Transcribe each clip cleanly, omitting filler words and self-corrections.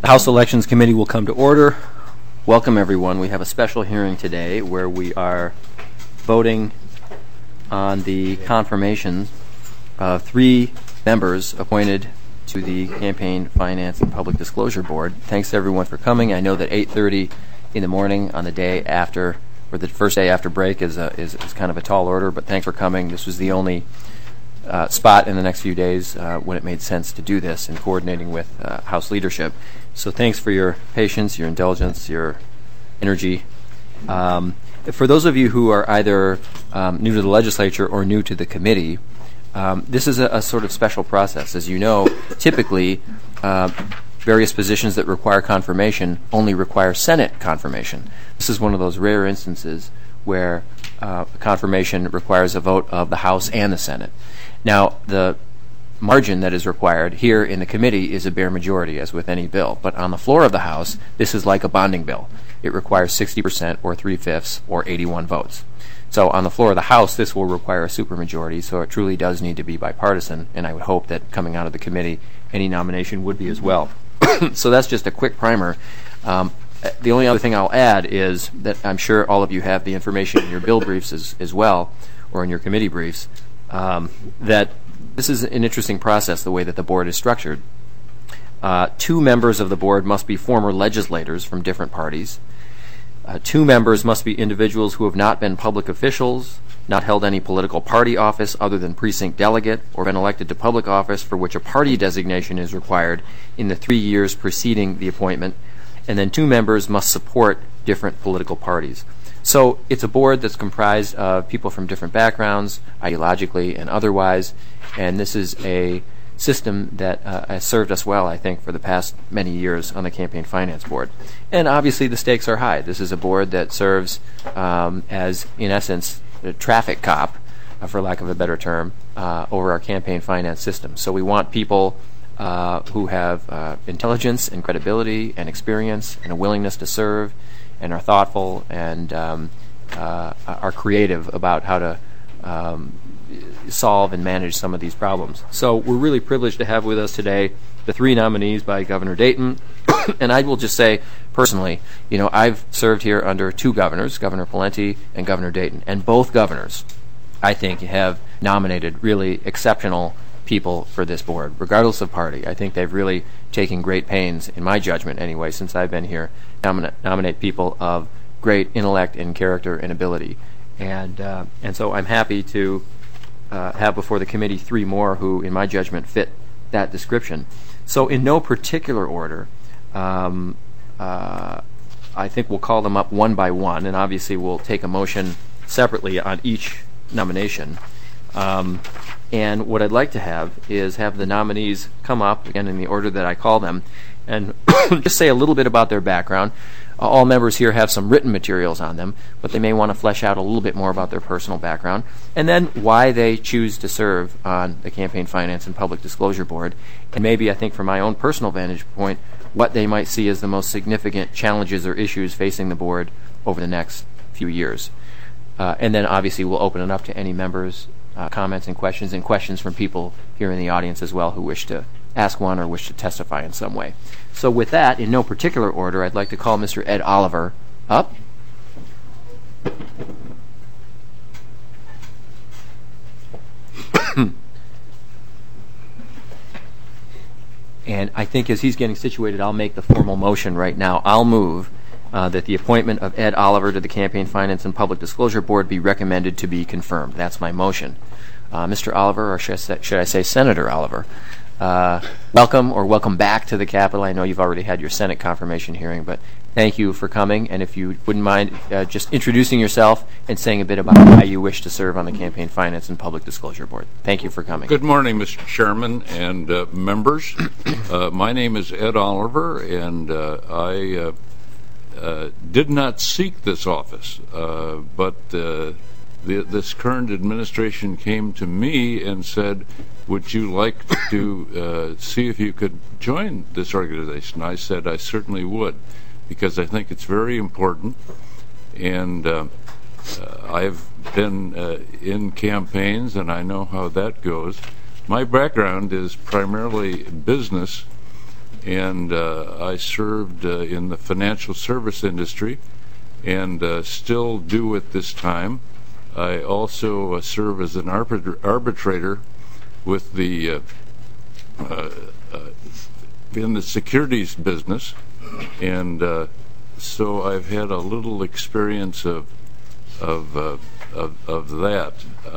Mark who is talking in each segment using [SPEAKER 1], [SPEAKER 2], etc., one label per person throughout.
[SPEAKER 1] House Elections Committee will come to order. Welcome, everyone. We have a special hearing today where we are voting on the confirmation of 3 members appointed to the Campaign Finance and Public Disclosure Board. Thanks to everyone for coming. I know that 8:30 in the morning on the day after, or the first day after break is kind of a tall order, but thanks for coming. This was the only spot in the next few days when it made sense to do this in coordinating with House leadership. So thanks for your patience, your indulgence, your energy. For those of you who are either new to the legislature or new to the committee, this is a sort of special process. As you know, typically various positions that require confirmation only require Senate confirmation. This is one of those rare instances where confirmation requires a vote of the House and the Senate. Now, the margin that is required here in the committee is a bare majority, as with any bill. But on the floor of the House, this is like a bonding bill. It requires 60% or 3/5 or 81 votes. So on the floor of the House, this will require a supermajority, so it truly does need to be bipartisan, and I would hope that coming out of the committee, any nomination would be as well. So that's just a quick primer. The only other thing I'll add is that I'm sure all of you have the information in your bill briefs as well, or in your committee briefs, that this is an interesting process, the way that the board is structured. 2 members of the board must be former legislators from different parties. 2 members must be individuals who have not been public officials, not held any political party office other than precinct delegate, or been elected to public office for which a party designation is required in the 3 years preceding the appointment. And then 2 members must support different political parties. So it's a board that's comprised of people from different backgrounds, ideologically and otherwise, and this is a system that has served us well, I think, for the past many years on the Campaign Finance Board. And obviously the stakes are high. This is a board that serves as, in essence, a traffic cop, for lack of a better term, over our campaign finance system. So we want people who have intelligence and credibility and experience and a willingness to serve and are thoughtful and are creative about how to solve and manage some of these problems. So we're really privileged to have with us today the 3 nominees by Governor Dayton. And I will just say, personally, I've served here under 2 governors, Governor Pawlenty and Governor Dayton, and both governors, I think, have nominated really exceptional people for this board, regardless of party. I think they've really taken great pains, in my judgment anyway, since I've been here, nominate people of great intellect and character and ability. And so I'm happy to have before the committee 3 more who, in my judgment, fit that description. So in no particular order, I think we'll call them up one by one, and obviously we'll take a motion separately on each nomination. And what I'd like to have is have the nominees come up, again in the order that I call them, and just say a little bit about their background. All members here have some written materials on them, but they may want to flesh out a little bit more about their personal background, and then why they choose to serve on the Campaign Finance and Public Disclosure Board, and maybe, I think, from my own personal vantage point, what they might see as the most significant challenges or issues facing the board over the next few years. And then, obviously, we'll open it up to any members' comments and questions from people here in the audience as well who wish to ask one or wish to testify in some way. So with that, in no particular order, I'd like to call Mr. Ed Oliver up. And I think as he's getting situated, I'll make the formal motion right now. I'll move that the appointment of Ed Oliver to the Campaign Finance and Public Disclosure Board be recommended to be confirmed. That's my motion. Mr. Oliver, or should I say Senator Oliver, welcome back to the Capitol. I know you've already had your Senate confirmation hearing, but thank you for coming. And if you wouldn't mind just introducing yourself and saying a bit about why you wish to serve on the Campaign Finance and Public Disclosure Board. Thank you for coming.
[SPEAKER 2] Good morning, Mr. Chairman and members. My name is Ed Oliver, and I did not seek this office, but this current administration came to me and said, would you like to see if you could join this organization? I said I certainly would, because I think it's very important, and I've been in campaigns and I know how that goes. My background is primarily business, and I served in the financial service industry, and still do at this time. I also serve as an arbitrator with the in the securities business, and so I've had a little experience of that.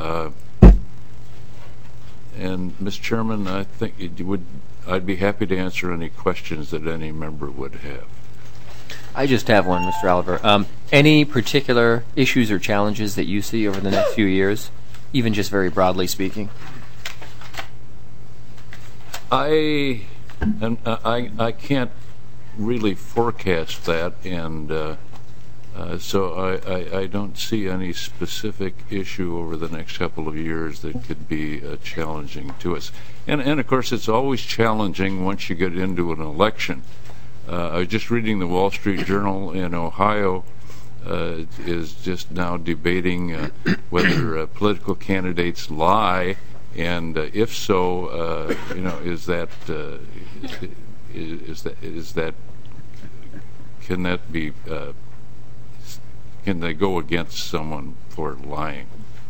[SPEAKER 2] And, Mr. Chairman, I think I'd be happy to answer any questions that any member would have.
[SPEAKER 1] I just have one, Mr. Oliver. Any particular issues or challenges that you see over the next few years, even just very broadly speaking?
[SPEAKER 2] I can't really forecast that, and so I don't see any specific issue over the next couple of years that could be challenging to us. And of course, it's always challenging once you get into an election. I was just reading the Wall Street Journal in Ohio is just now debating whether political candidates lie, and if so, is that can that be can they go against someone for lying?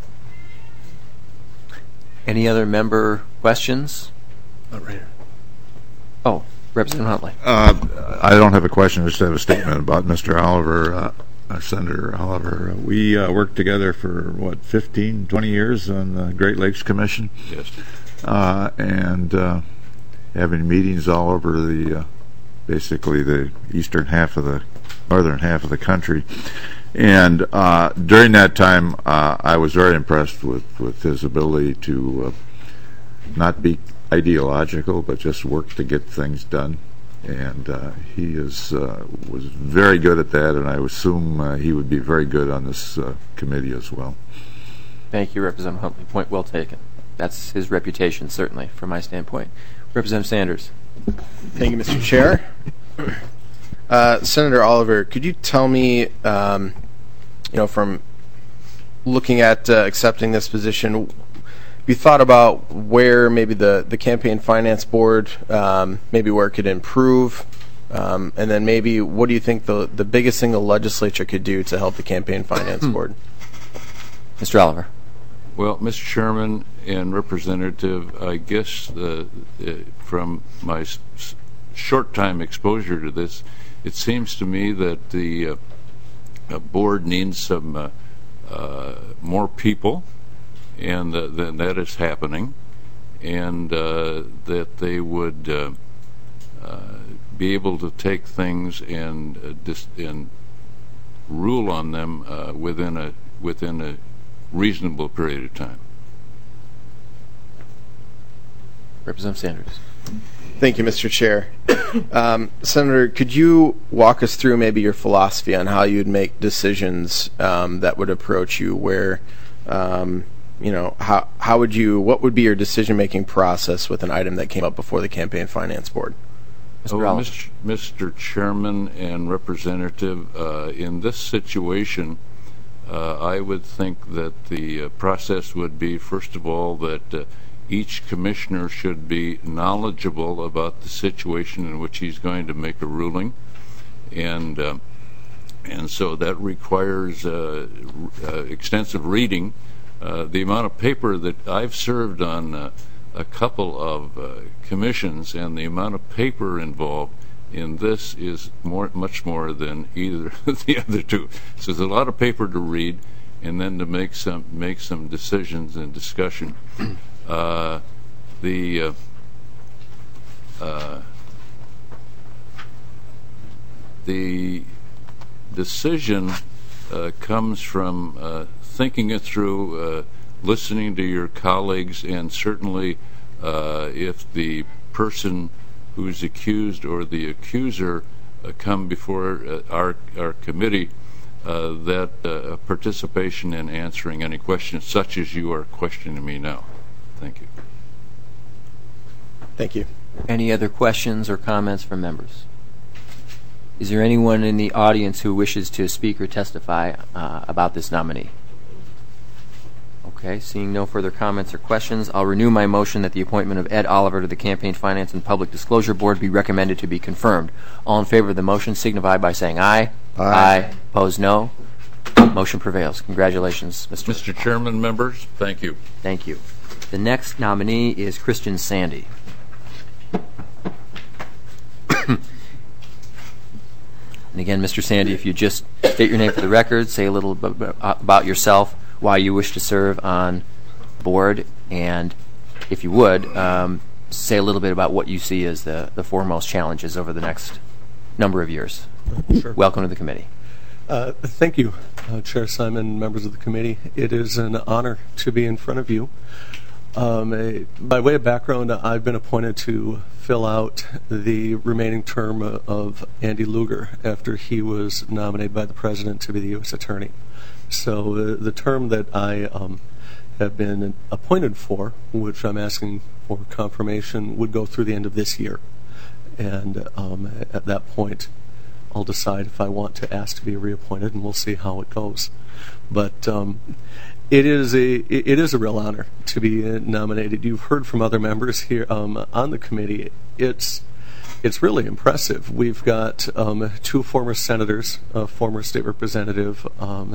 [SPEAKER 1] Any other member questions?
[SPEAKER 3] Not right here.
[SPEAKER 1] Oh, Representative Huntley.
[SPEAKER 3] I don't have a question. I just have a statement about Mr. Oliver, Senator Oliver. We worked together for, 15, 20 years on the Great Lakes Commission?
[SPEAKER 2] Yes.
[SPEAKER 3] And having meetings all over the, basically the northern half of the country. And during that time, I was very impressed with his ability to not be ideological, but just work to get things done. And he was very good at that, and I assume he would be very good on this committee as well.
[SPEAKER 1] Thank you, Representative Huntley. Point well taken. That's his reputation, certainly, from my standpoint. Representative Sanders.
[SPEAKER 4] Thank you, Mr. Chair. Senator Oliver, could you tell me, from looking at accepting this position, you thought about where maybe the Campaign Finance Board, maybe where it could improve, and then maybe what do you think the biggest thing the legislature could do to help the Campaign Finance Board?
[SPEAKER 1] Mr. Oliver.
[SPEAKER 2] Well, Mr. Chairman and Representative, I guess from my short time exposure to this, it seems to me that the board needs some more people, and that is happening, and that they would be able to take things and rule on them within a reasonable period of time.
[SPEAKER 1] Representative Sanders.
[SPEAKER 4] Thank you, Mr. Chair. Senator, could you walk us through maybe your philosophy on how you'd make decisions that would approach you where, how would you, what would be your decision-making process with an item that came up before the Campaign Finance Board?
[SPEAKER 2] Mr. Chairman and Representative, in this situation, I would think that the process would be, first of all, that each commissioner should be knowledgeable about the situation in which he's going to make a ruling, and so that requires extensive reading. The amount of paper that I've served on a couple of commissions, and the amount of paper involved in this is much more than either of the other two. So there's a lot of paper to read, and then to make some decisions and discussion. The decision comes from thinking it through, listening to your colleagues, and certainly if the person who's accused or the accuser come before our committee, that participation in answering any questions such as you are questioning me now. Thank you.
[SPEAKER 4] Thank you.
[SPEAKER 1] Any other questions or comments from members? Is there anyone in the audience who wishes to speak or testify about this nominee? Okay, seeing no further comments or questions, I'll renew my motion that the appointment of Ed Oliver to the Campaign Finance and Public Disclosure Board be recommended to be confirmed. All in favor of the motion signify by saying aye.
[SPEAKER 3] Aye.
[SPEAKER 1] Opposed, no. Motion prevails. Congratulations,
[SPEAKER 2] Mr. Chairman, members, thank you.
[SPEAKER 1] Thank you. The next nominee is Christian Sandy. And again, Mr. Sandy, if you just state your name for the record, say a little bit about yourself, why you wish to serve on the board, and if you would, say a little bit about what you see as the foremost challenges over the next number of years.
[SPEAKER 5] Sure.
[SPEAKER 1] Welcome to the committee.
[SPEAKER 5] Thank you, Chair Simon, members of the committee. It is an honor to be in front of you. By way of background, I've been appointed to fill out the remaining term of Andy Lugar after he was nominated by the President to be the U.S. Attorney. So the term that I have been appointed for, which I'm asking for confirmation, would go through the end of this year. And at that point, I'll decide if I want to ask to be reappointed, and we'll see how it goes. But it is a real honor to be nominated. You've heard from other members here on the committee. It's really impressive. We've got 2 former senators, a former state representative,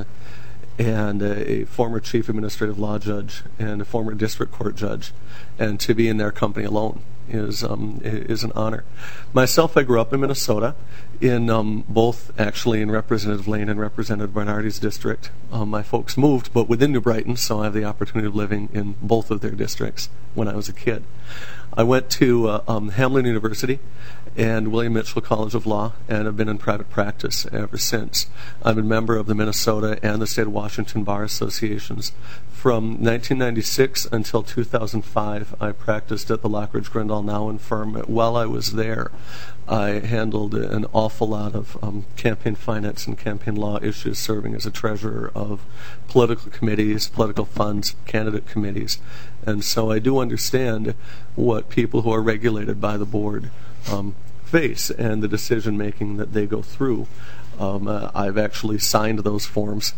[SPEAKER 5] and a former chief administrative law judge, and a former district court judge, and to be in their company alone is an honor. Myself, I grew up in Minnesota, in both actually in Representative Lane and Representative Bernardi's district. My folks moved, but within New Brighton, so I have the opportunity of living in both of their districts when I was a kid. I went to Hamline University and William Mitchell College of Law, and have been in private practice ever since. I'm a member of the Minnesota and the State of Washington Bar Associations. From 1996 until 2005, I practiced at the Lockridge Grindal Nowen firm. While I was there, I handled an awful lot of campaign finance and campaign law issues, serving as a treasurer of political committees, political funds, candidate committees. And so I do understand what people who are regulated by the board face and the decision-making that they go through. I've actually signed those forms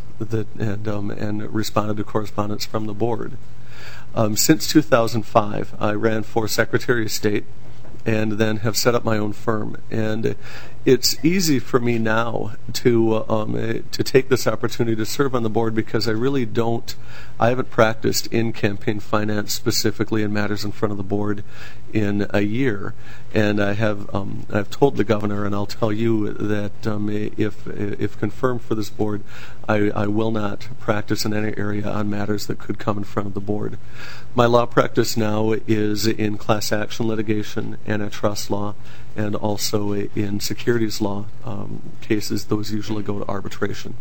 [SPEAKER 5] and responded to correspondence from the board. Since 2005, I ran for Secretary of State and then have set up my own firm. And it's easy for me now to take this opportunity to serve on the board because I haven't practiced in campaign finance specifically in matters in front of the board in a year. And I've told the governor, and I'll tell you that if confirmed for this board, I will not practice in any area on matters that could come in front of the board. My law practice now is in class action litigation, antitrust law, and also in securities law cases. Those usually go to arbitration.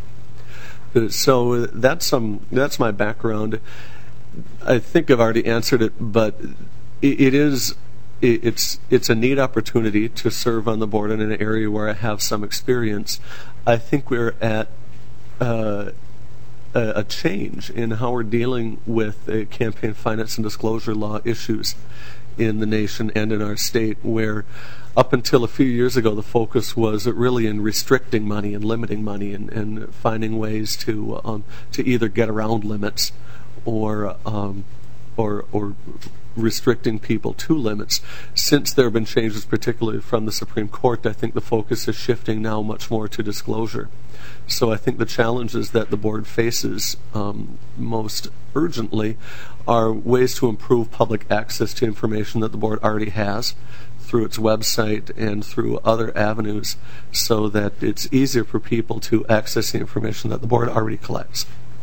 [SPEAKER 5] So that's my background. I think I've already answered it, but it's a neat opportunity to serve on the board in an area where I have some experience. I think we're at a change in how we're dealing with campaign finance and disclosure law issues in the nation and in our state, where up until a few years ago the focus was really in restricting money and limiting money and finding ways to either get around limits or restricting people to limits. Since there have been changes, particularly from the Supreme Court, I think the focus is shifting now much more to disclosure. So I think the challenges that the board faces most urgently are ways to improve public access to information that the board already has through its website and through other avenues, so that it's easier for people to access the information that the board already collects.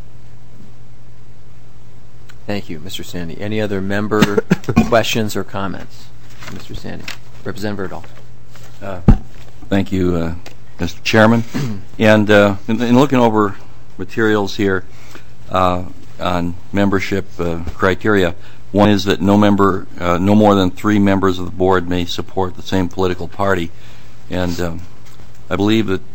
[SPEAKER 1] Thank you, Mr. Sandy. Any other member questions or comments? Mr. Sandy. Representative Verdall.
[SPEAKER 6] Thank you, Mr. Chairman. And in looking over materials here on membership criteria, one is that no more than 3 members of the board may support the same political party. And I believe that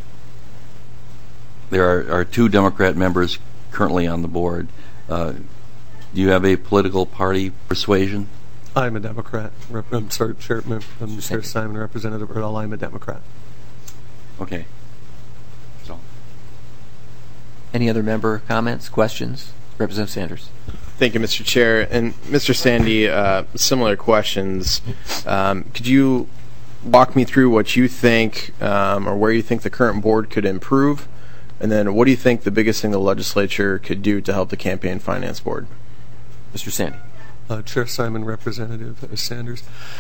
[SPEAKER 6] there are 2 Democrat members currently on the board. Do you have a political party persuasion?
[SPEAKER 5] I'm a Democrat. I'm sorry, Chair Simon, Representative Verdall, I'm a Democrat.
[SPEAKER 6] Okay. So.
[SPEAKER 1] Any other member comments, questions? Representative Sanders.
[SPEAKER 4] Thank you, Mr. Chair. And Mr. Sandy, similar questions. Could you walk me through what you think or where you think the current board could improve? And then what do you think the biggest thing the legislature could do to help the Campaign Finance Board?
[SPEAKER 1] Mr. Sandy.
[SPEAKER 5] Chair Simon, Representative Sanders.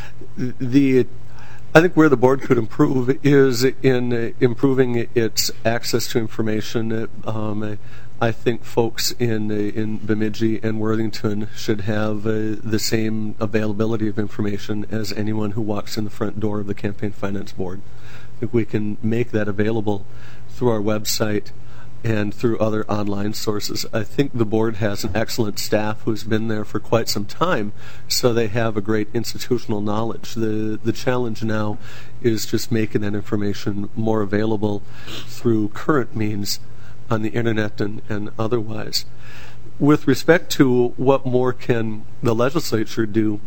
[SPEAKER 5] I think where the board could improve is in improving its access to information. I think folks in Bemidji and Worthington should have the same availability of information as anyone who walks in the front door of the Campaign Finance Board. I think we can make that available through our website and through other online sources. I think the board has an excellent staff who's been there for quite some time, so they have a great institutional knowledge. The challenge now is just making that information more available through current means on the internet and otherwise. With respect to what more can the legislature do,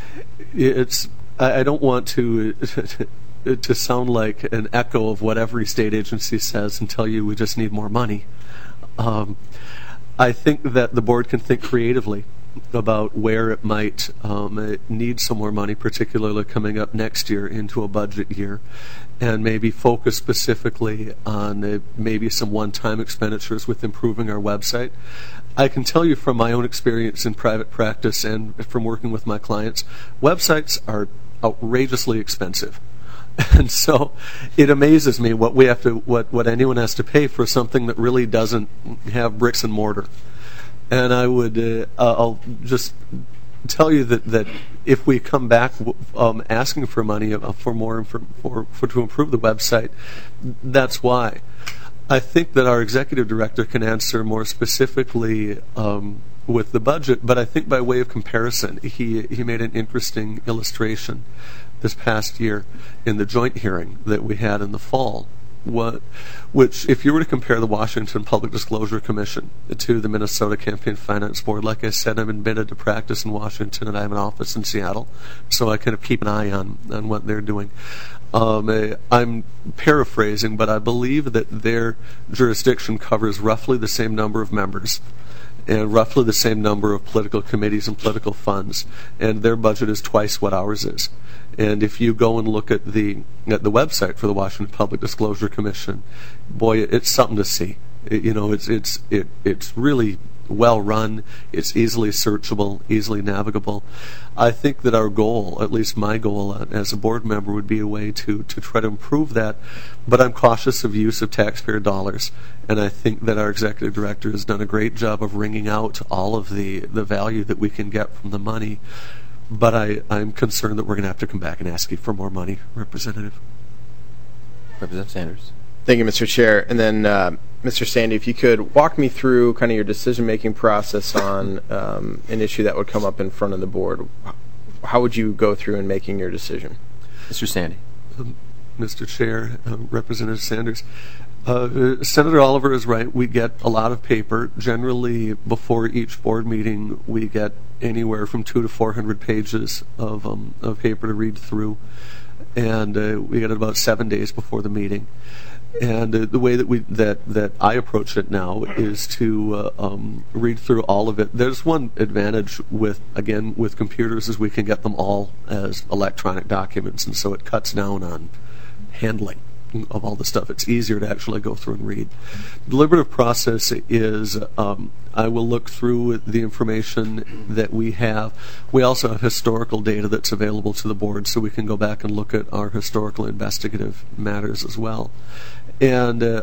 [SPEAKER 5] I don't want to to sound like an echo of what every state agency says and tell you we just need more money. I think that the board can think creatively about where it might need some more money, particularly coming up next year into a budget year, and maybe focus specifically on maybe some one-time expenditures with improving our website. I can tell you from my own experience in private practice and from working with my clients, websites are outrageously expensive. And so it amazes me what we have to, what anyone has to pay for something that really doesn't have bricks and mortar. And I would, I'll just tell you that if we come back asking for money for more to improve the website, that's why. I think that our executive director can answer more specifically with the budget, but I think by way of comparison, he made an interesting illustration this past year in the joint hearing that we had in the fall, which, if you were to compare the Washington Public Disclosure Commission to the Minnesota Campaign Finance Board, like I said, I'm admitted to practice in Washington and I have an office in Seattle, so I kind of keep an eye on what they're doing. I'm paraphrasing, but I believe that their jurisdiction covers roughly the same number of members and roughly the same number of political committees and political funds, and their budget is twice what ours is. And if you go and look at the website for the Washington Public Disclosure Commission, boy, it's something to see. It's really well run. It's easily searchable, easily navigable. I think that our goal, at least my goal as a board member, would be a way to try to improve that. But I'm cautious of use of taxpayer dollars, and I think that our executive director has done a great job of wringing out all of the value that we can get from the money. But I'm concerned that we're going to have to come back and ask you for more money, Representative.
[SPEAKER 1] Representative Sanders.
[SPEAKER 4] Thank you, Mr. Chair. And then, Mr. Sandy, if you could walk me through kind of your decision-making process on an issue that would come up in front of the board. How would you go through in making your decision?
[SPEAKER 1] Mr. Sandy.
[SPEAKER 5] Mr. Chair, Representative Sanders, Senator Oliver is right. We get a lot of paper. Generally, before each board meeting, we get anywhere from 200 to 400 pages of paper to read through, and we get it about 7 days before the meeting. And the way that I approach it now is to read through all of it. There's one advantage with computers is we can get them all as electronic documents, and so it cuts down on handling of all the stuff. It's easier to actually go through and read. Deliberative process is I will look through the information that we have. We also have historical data that's available to the board, so we can go back and look at our historical investigative matters as well. And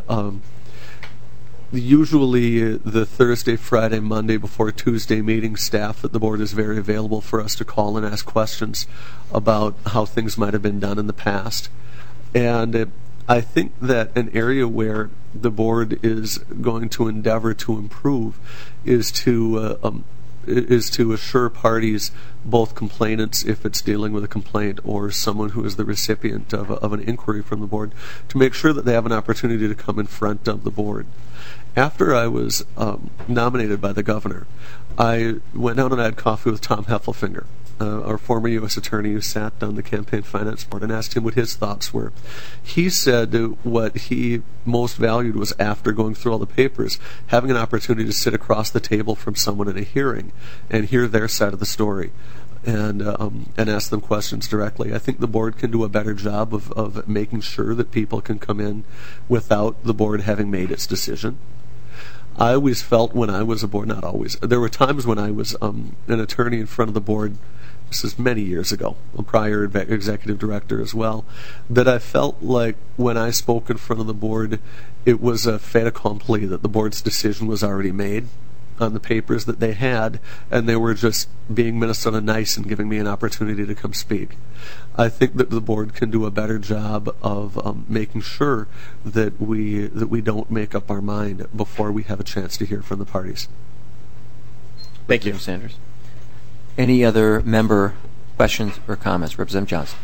[SPEAKER 5] usually the Thursday, Friday, Monday before Tuesday meeting, staff at the board is very available for us to call and ask questions about how things might have been done in the past. And I think that an area where the board is going to endeavor to improve is to assure parties, both complainants, if it's dealing with a complaint, or someone who is the recipient of an inquiry from the board, to make sure that they have an opportunity to come in front of the board. After I was nominated by the governor, I went down and had coffee with Tom Heffelfinger, our former U.S. attorney who sat on the campaign finance board, and asked him what his thoughts were. He said what he most valued was, after going through all the papers, having an opportunity to sit across the table from someone in a hearing and hear their side of the story, and ask them questions directly. I think the board can do a better job of making sure that people can come in without the board having made its decision. I always felt when I was a board, not always, there were times when I was an attorney in front of the board, this is many years ago, a prior executive director as well, that I felt like when I spoke in front of the board, it was a fait accompli, that the board's decision was already made on the papers that they had, and they were just being Minnesota nice and giving me an opportunity to come speak. I think that the board can do a better job of making sure that we don't make up our mind before we have a chance to hear from the parties.
[SPEAKER 4] Thank you.
[SPEAKER 1] Mr. Sanders. Any other member questions or comments? Representative Johnson.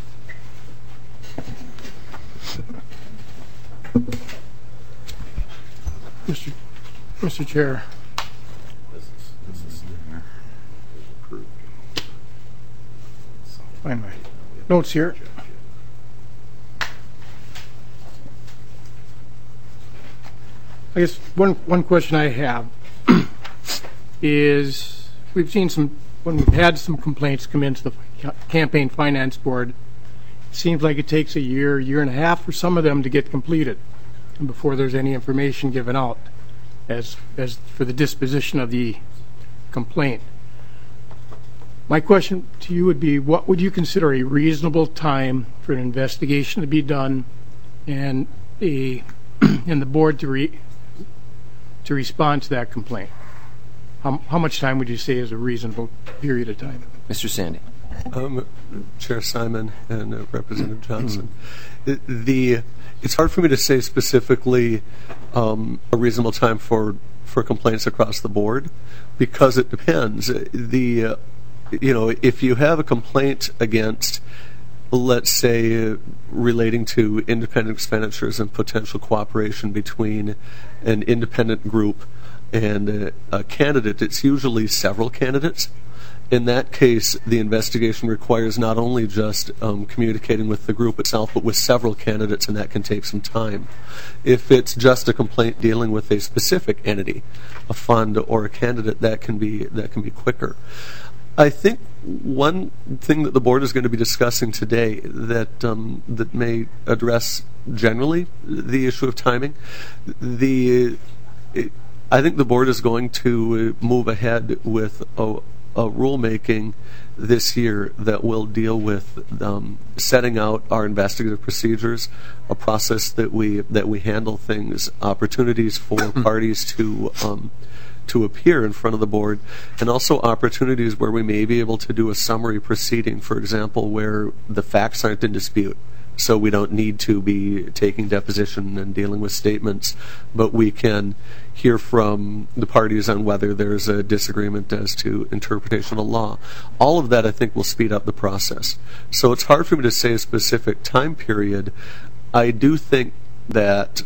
[SPEAKER 7] Mr. Chair. Find my notes here. I guess one question I have is, we've had some complaints come into the campaign finance board. It seems like it takes a year and a half for some of them to get completed, and before there's any information given out as for the disposition of the complaint. My question to you would be, what would you consider a reasonable time for an investigation to be done and the board to respond to that complaint? How much time would you say is a reasonable period of time?
[SPEAKER 1] Mr. Sandy.
[SPEAKER 5] Chair Simon and Representative Johnson. It's hard for me to say specifically a reasonable time for complaints across the board, because it depends. If you have a complaint against, let's say, relating to independent expenditures and potential cooperation between an independent group and a candidate, it's usually several candidates. In that case, the investigation requires not only just communicating with the group itself, but with several candidates, and that can take some time. If it's just a complaint dealing with a specific entity, a fund or a candidate, that can be quicker. I think one thing that the board is going to be discussing today that may address generally the issue of timing, I think the board is going to move ahead with a rulemaking this year that will deal with setting out our investigative procedures, a process that we handle things, opportunities for parties to appear in front of the board, and also opportunities where we may be able to do a summary proceeding, for example, where the facts aren't in dispute. So we don't need to be taking deposition and dealing with statements, but we can hear from the parties on whether there's a disagreement as to interpretation of law. All of that, I think, will speed up the process. So it's hard for me to say a specific time period. I do think that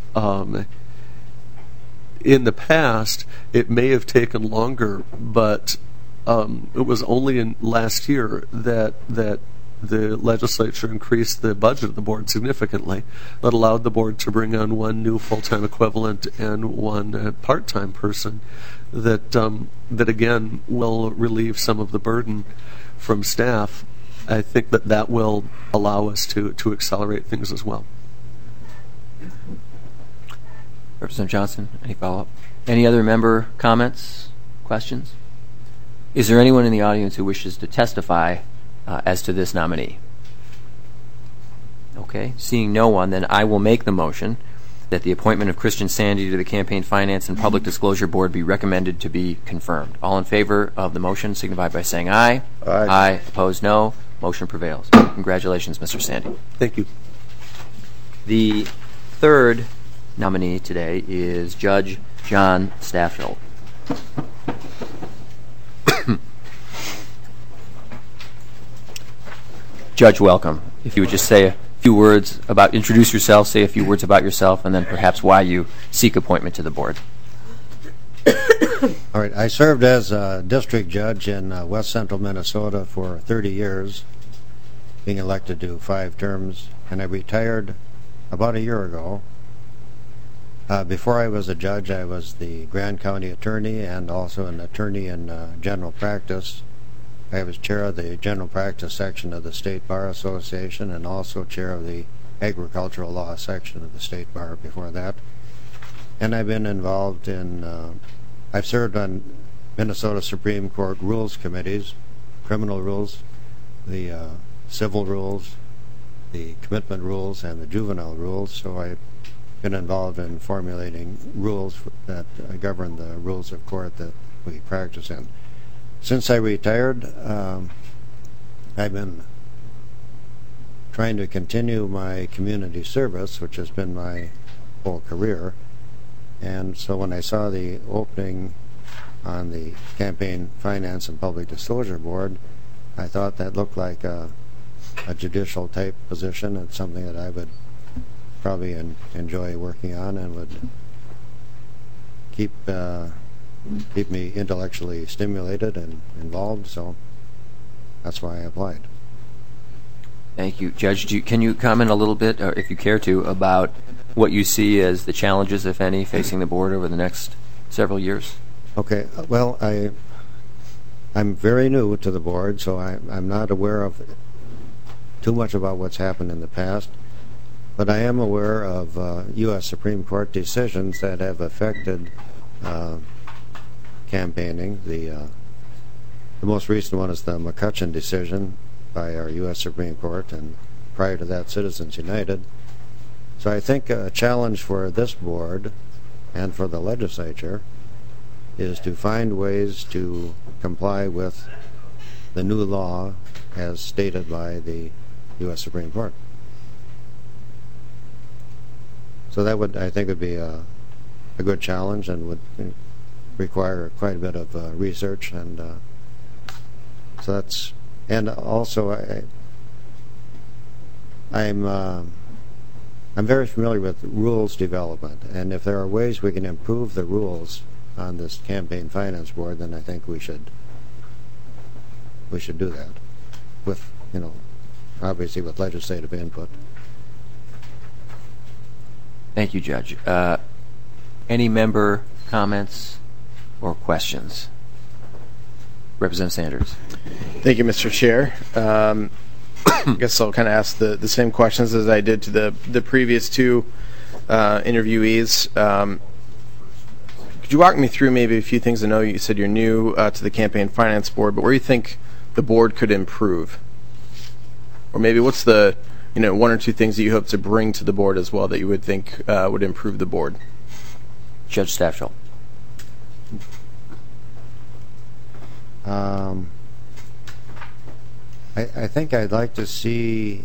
[SPEAKER 5] in the past, it may have taken longer, but it was only in last year that the legislature increased the budget of the board significantly. That allowed the board to bring on one new full-time equivalent and one part-time person that again will relieve some of the burden from staff. I think that will allow us to accelerate things as well.
[SPEAKER 1] Representative Johnson, any follow-up? Any other member comments, questions? Is there anyone in the audience who wishes to testify as to this nominee? Okay, seeing no one, then I will make the motion that the appointment of Christian Sandy to the Campaign Finance and Public Disclosure Board be recommended to be confirmed. All in favor of the motion signify by saying aye.
[SPEAKER 3] Aye.
[SPEAKER 1] Aye. Opposed, no. Motion prevails. Congratulations, Mr. Sandy.
[SPEAKER 5] Thank you.
[SPEAKER 1] The third nominee today is Judge John Staffield. Judge, welcome. If you would just say a few words introduce yourself, say a few words about yourself, and then perhaps why you seek appointment to the board.
[SPEAKER 8] All right. I served as a district judge in west central Minnesota for 30 years, being elected to 5 terms, and I retired about a year ago. Before I was a judge, I was the Grand County attorney and also an attorney in general practice. I was chair of the general practice section of the State Bar Association and also chair of the agricultural law section of the State Bar before that. And I've been involved in, I've served on Minnesota Supreme Court rules committees, criminal rules, the civil rules, the commitment rules, and the juvenile rules. So I've been involved in formulating rules that govern the rules of court that we practice in. Since I retired, I've been trying to continue my community service, which has been my whole career. And so when I saw the opening on the Campaign Finance and Public Disclosure Board, I thought that looked like a judicial type position and something that I would probably enjoy working on and would keep me intellectually stimulated and involved, so that's why I applied.
[SPEAKER 1] Thank you. Judge, can you comment a little bit, or if you care to, about what you see as the challenges, if any, facing the board over the next several years?
[SPEAKER 8] Okay. Well, I'm very new to the board, so I'm not aware of too much about what's happened in the past, but I am aware of U.S. Supreme Court decisions that have affected campaigning. The most recent one is the McCutcheon decision by our U.S. Supreme Court, and prior to that, Citizens United. So I think a challenge for this board and for the legislature is to find ways to comply with the new law as stated by the U.S. Supreme Court. So that would, I think, would be a good challenge and would require quite a bit of research, and so that's. And also, I'm very familiar with rules development, and if there are ways we can improve the rules on this campaign finance board, then I think we should do that with, obviously with legislative input.
[SPEAKER 1] Thank you, Judge. Any member comments or questions? Representative Sanders.
[SPEAKER 4] Thank you, Mr. Chair. I guess I'll kind of ask the same questions as I did to the previous two interviewees. Could you walk me through maybe a few things? I know you said you're new to the Campaign Finance Board, but where you think the board could improve? Or maybe what's the one or two things that you hope to bring to the board as well that you would think would improve the board?
[SPEAKER 1] Judge Staffshell.
[SPEAKER 8] I think I'd like to see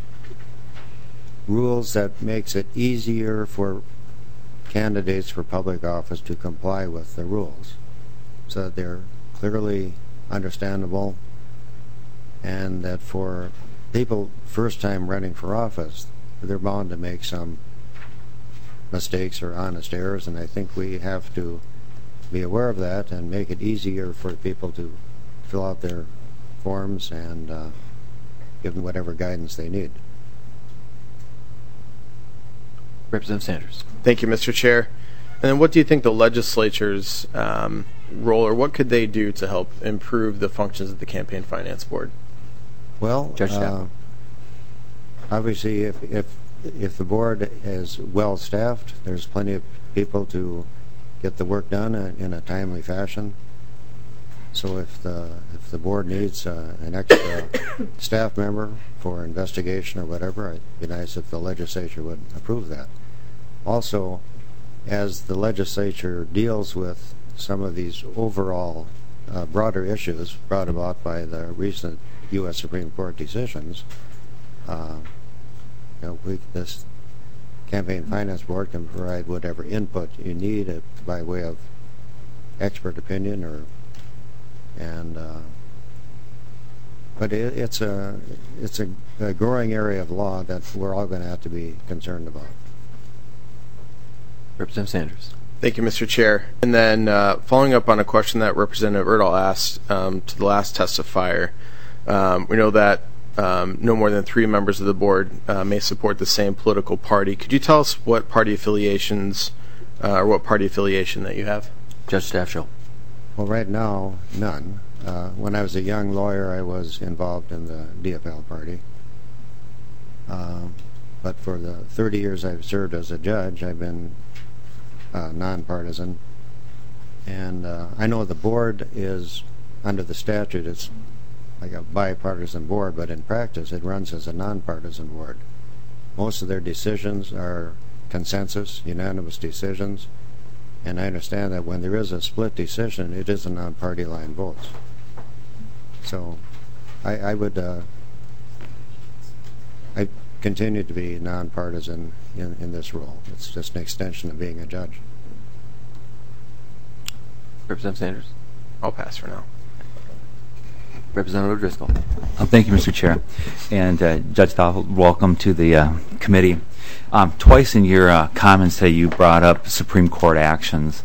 [SPEAKER 8] rules that makes it easier for candidates for public office to comply with the rules so that they're clearly understandable, and that for people first time running for office, they're bound to make some mistakes or honest errors, and I think we have to be aware of that and make it easier for people to fill out their forms and give them whatever guidance they need.
[SPEAKER 1] Representative Sanders.
[SPEAKER 4] Thank you, Mr. Chair. And then what do you think the legislature's role, or what could they do to help improve the functions of the Campaign Finance Board?
[SPEAKER 8] Well,
[SPEAKER 1] Judge Stafford.
[SPEAKER 8] Obviously, if the board is well staffed, there's plenty of people to get the work done in a timely fashion. So if the board needs an extra staff member for investigation or whatever, it'd be nice if the legislature would approve that. Also, as the legislature deals with some of these overall broader issues brought about by the recent U.S. Supreme Court decisions, this Campaign Finance Board can provide whatever input you need by way of expert opinion but it's a growing area of law that we're all going to have to be concerned about.
[SPEAKER 1] Representative Sanders.
[SPEAKER 4] Thank you, Mr. Chair. And then following up on a question that Representative Erdahl asked to the last testifier, we know that no more than 3 members of the board may support the same political party. Could you tell us what party affiliations or what party affiliation that you have?
[SPEAKER 1] Judge Stafschild.
[SPEAKER 8] Well, right now, none. When I was a young lawyer, I was involved in the DFL party. But for the 30 years I've served as a judge, I've been nonpartisan. And I know the board is, under the statute, it's like a bipartisan board, but in practice it runs as a nonpartisan board. Most of their decisions are consensus, unanimous decisions, and I understand that when there is a split decision, it is a non-party line votes. So I would I continue to be nonpartisan in this role. It's just an extension of being a judge.
[SPEAKER 1] Representative Sanders.
[SPEAKER 4] I'll pass for now.
[SPEAKER 1] Representative Driscoll.
[SPEAKER 9] Thank you, Mr. Chair. And Judge Stoffel, welcome to the committee. Twice in your comments today, you brought up Supreme Court actions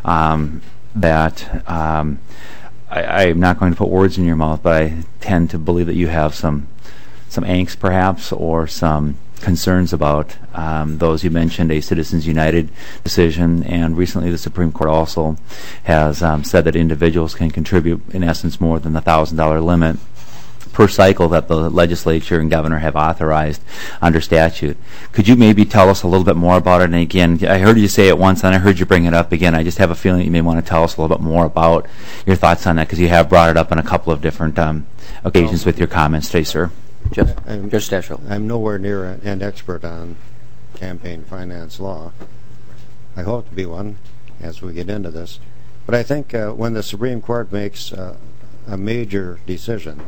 [SPEAKER 9] that I'm not going to put words in your mouth, but I tend to believe that you have some angst, perhaps, or some concerns about those. You mentioned a Citizens United decision, and recently the Supreme Court also has said that individuals can contribute, in essence, more than the $1,000 limit per cycle that the legislature and governor have authorized under statute. Could you maybe tell us a little bit more about it? And again, I heard you say it once, and I heard you bring it up again. I just have a feeling that you may want to tell us a little bit more about your thoughts on that, because you have brought it up on a couple of different occasions with your comments today, sir.
[SPEAKER 1] Judge Stafschild.
[SPEAKER 8] I'm nowhere near an expert on campaign finance law. I hope to be one as we get into this. But I think when the Supreme Court makes a major decision,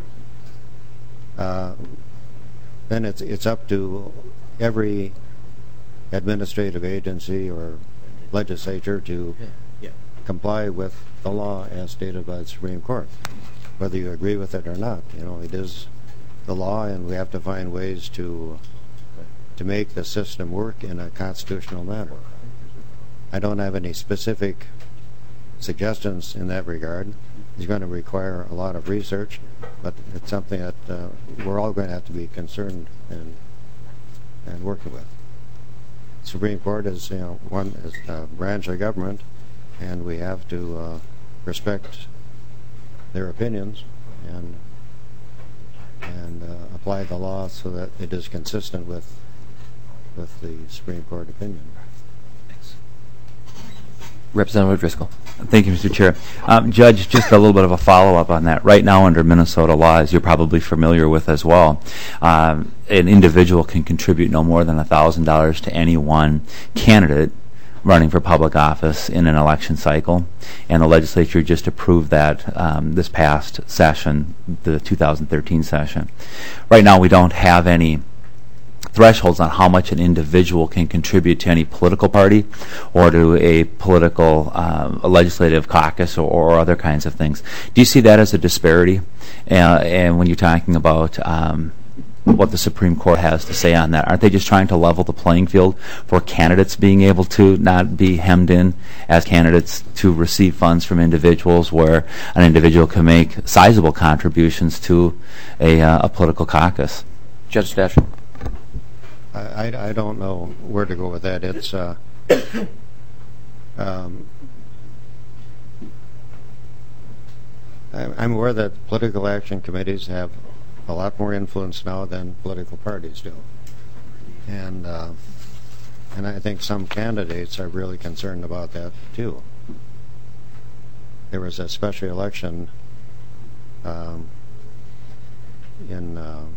[SPEAKER 8] then it's up to every administrative agency or legislature to comply with the law as stated by the Supreme Court, whether you agree with it or not. You know, it is the law, and we have to find ways to make the system work in a constitutional manner. I don't have any specific suggestions in that regard. It's going to require a lot of research, but it's something that we're all going to have to be concerned and working with. Supreme Court is, one is a branch of government, and we have to respect their opinions and apply the law so that it is consistent with the Supreme Court opinion.
[SPEAKER 1] Thanks. Representative Driscoll.
[SPEAKER 9] Thank you, Mr. Chair. Judge, just a little bit of a follow-up on that. Right now, under Minnesota law, as you're probably familiar with as well, an individual can contribute no more than $1,000 to any one candidate running for public office in an election cycle, and the legislature just approved that this past session, the 2013 session. Right now, we don't have any thresholds on how much an individual can contribute to any political party or to a political a legislative caucus or other kinds of things. Do you see that as a disparity? And when you're talking about what the Supreme Court has to say on that, aren't they just trying to level the playing field for candidates being able to not be hemmed in as candidates to receive funds from individuals, where an individual can make sizable contributions to a political caucus?
[SPEAKER 1] Judge Stafschild.
[SPEAKER 8] I don't know where to go with that. It's I'm aware that political action committees have a lot more influence now than political parties do, and I think some candidates are really concerned about that too. There was a special election in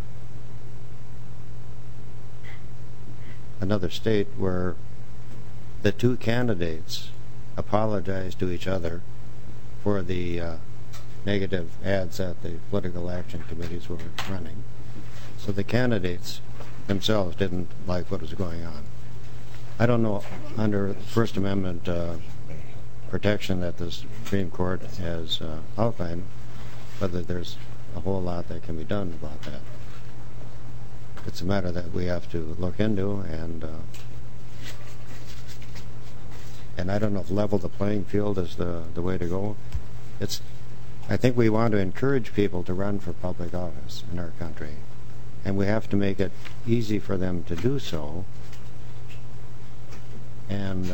[SPEAKER 8] another state where the two candidates apologized to each other for the negative ads that the political action committees were running. So the candidates themselves didn't like what was going on. I don't know, under First Amendment protection that the Supreme Court has outlined, whether there's a whole lot that can be done about that. It's a matter that we have to look into, and and I don't know if level the playing field is the way to go. I think we want to encourage people to run for public office in our country, and we have to make it easy for them to do so. And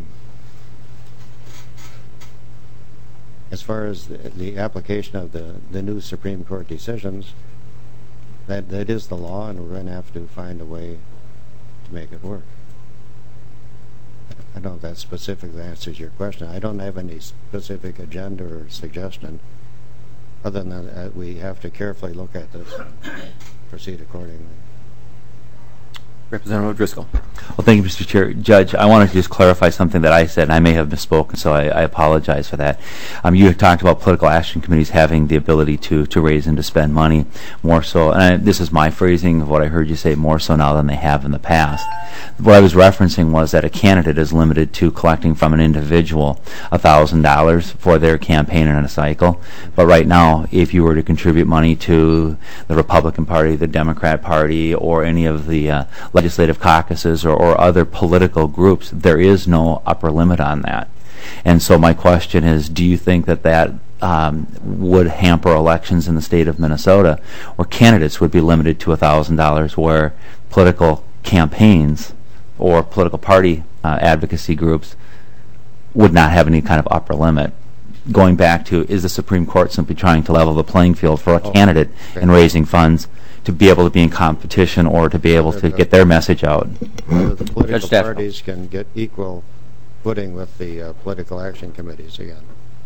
[SPEAKER 8] as far as the application of the new Supreme Court decisions, that is the law, and we're going to have to find a way to make it work. I don't know if that specifically answers your question. I don't have any specific agenda or suggestion, other than that we have to carefully look at this and proceed accordingly.
[SPEAKER 1] Representative O'Driscoll.
[SPEAKER 9] Well, thank you, Mr. Chair. Judge, I wanted to just clarify something that I said, and I may have misspoken, so I apologize for that. You had talked about political action committees having the ability to raise and to spend money more so, and this is my phrasing of what I heard you say, more so now than they have in the past. What I was referencing was that a candidate is limited to collecting from an individual $1,000 for their campaign in a cycle. But right now, if you were to contribute money to the Republican Party, the Democrat Party, or any of the legislative caucuses or other political groups, there is no upper limit on that. And so my question is, do you think that would hamper elections in the state of Minnesota, where candidates would be limited to $1,000, where political campaigns or political party advocacy groups would not have any kind of upper limit? Going back to, is the Supreme Court simply trying to level the playing field for a candidate in raising funds to be able to be in competition or to be able to get their message out?
[SPEAKER 8] Whether the political parties can get equal footing with the political action committees again.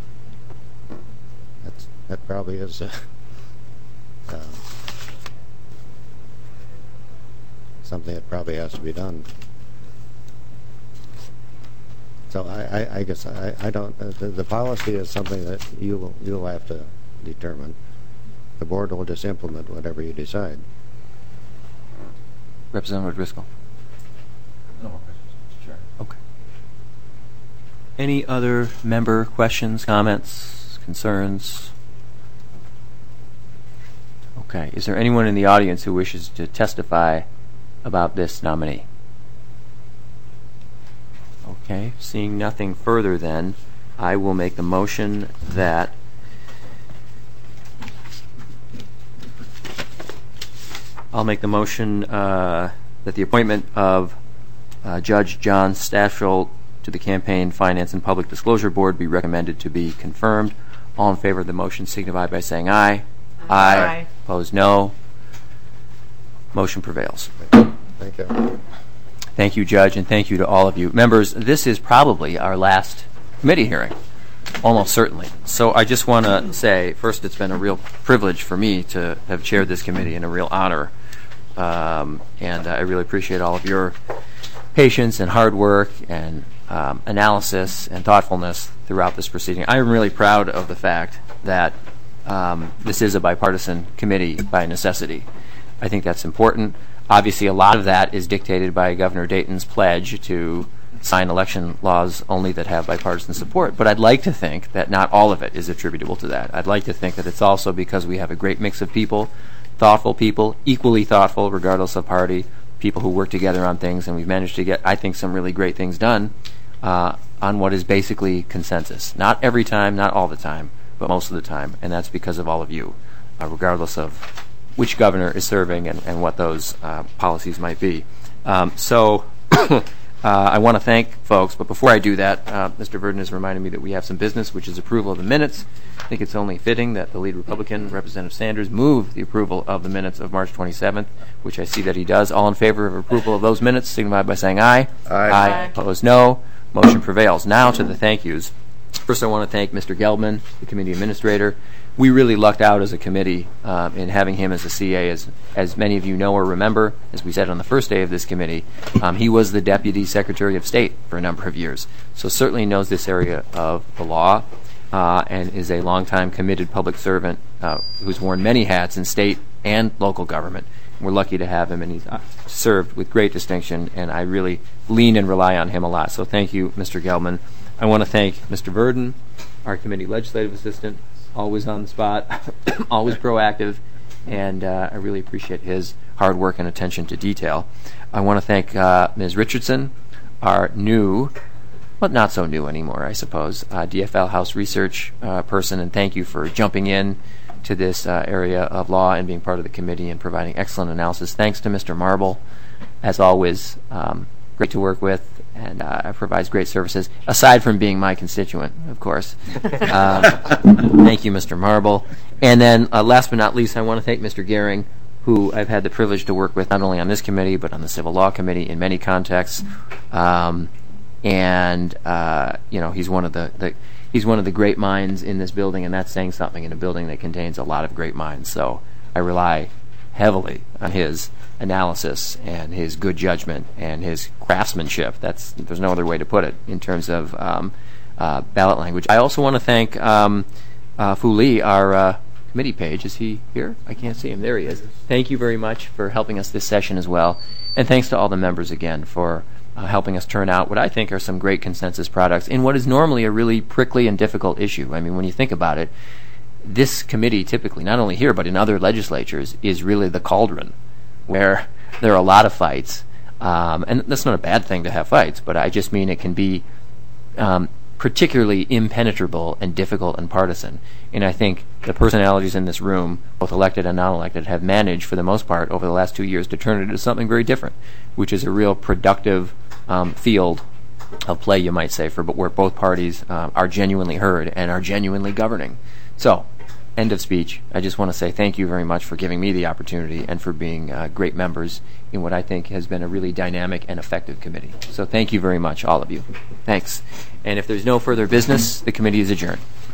[SPEAKER 8] That probably is something that probably has to be done. So I guess I don't. The policy is something that you'll have to determine. The board will just implement whatever you decide.
[SPEAKER 1] Representative Driscoll.
[SPEAKER 6] No more questions, Mr. Chair.
[SPEAKER 1] Okay. Any other member questions, comments, concerns? Okay. Is there anyone in the audience who wishes to testify about this nominee? Okay. Seeing nothing further, then, I will make the motion that that the appointment of Judge John Stafschel to the Campaign Finance and Public Disclosure Board be recommended to be confirmed. All in favor of the motion signify by saying aye. Aye. Opposed, no. Motion prevails.
[SPEAKER 8] Thank you.
[SPEAKER 1] Thank you, Judge, and thank you to all of you. Members, this is probably our last committee hearing, almost certainly. So I just want to say, first, it's been a real privilege for me to have chaired this committee and a real honor. And I really appreciate all of your patience and hard work and analysis and thoughtfulness throughout this proceeding. I am really proud of the fact that this is a bipartisan committee by necessity. I think that's important. Obviously, a lot of that is dictated by Governor Dayton's pledge to sign election laws only that have bipartisan support. But I'd like to think that not all of it is attributable to that. I'd like to think that it's also because we have a great mix of people, thoughtful people, equally thoughtful regardless of party, people who work together on things, and we've managed to get, I think, some really great things done on what is basically consensus. Not every time, not all the time, but most of the time, and that's because of all of you, regardless of which governor is serving and what those policies might be. So I want to thank folks, but before I do that, Mr. Verdin has reminded me that we have some business, which is approval of the minutes. I think it's only fitting that the lead Republican, Representative Sanders, move the approval of the minutes of March 27th, which I see that he does. All in favor of approval of those minutes, signify by saying aye. Aye. Opposed, no. Motion prevails. Now to the thank yous. First, I want to thank Mr. Geldman, the committee administrator. We really lucked out as a committee in having him as a CA. As many of you know or remember, as we said on the first day of this committee, he was the Deputy Secretary of State for a number of years. So certainly knows this area of the law and is a longtime committed public servant who's worn many hats in state and local government. We're lucky to have him, and he's served with great distinction, and I really lean and rely on him a lot. So thank you, Mr. Geldman. I want to thank Mr. Verdin, our committee legislative assistant, always on the spot, always proactive, and I really appreciate his hard work and attention to detail. I want to thank Ms. Richardson, our new well, not so new anymore, I suppose, DFL House research person, and thank you for jumping in to this area of law and being part of the committee and providing excellent analysis. Thanks to Mr. Marble, as always, great to work with, and provides great services, aside from being my constituent, of course. Thank you, Mr. Marble. And then, last but not least, I want to thank Mr. Gehring, who I've had the privilege to work with not only on this committee, but on the Civil Law Committee in many contexts. He's one of the great minds in this building, and that's saying something in a building that contains a lot of great minds. So I rely heavily on his analysis and his good judgment and his craftsmanship. There's no other way to put it in terms of ballot language. I also want to thank Fu Lee, our committee page. Is he here? I can't see him. There he is. Thank you very much for helping us this session as well. And thanks to all the members again for helping us turn out what I think are some great consensus products in what is normally a really prickly and difficult issue. I mean, when you think about it, this committee typically, not only here but in other legislatures, is really the cauldron where there are a lot of fights. And that's not a bad thing to have fights, but I just mean it can be particularly impenetrable and difficult and partisan. And I think the personalities in this room, both elected and non-elected, have managed, for the most part, over the last 2 years, to turn it into something very different, which is a real productive field of play, you might say, where both parties are genuinely heard and are genuinely governing. So, end of speech. I just want to say thank you very much for giving me the opportunity and for being great members in what I think has been a really dynamic and effective committee. So thank you very much, all of you. Thanks. And if there's no further business, the committee is adjourned.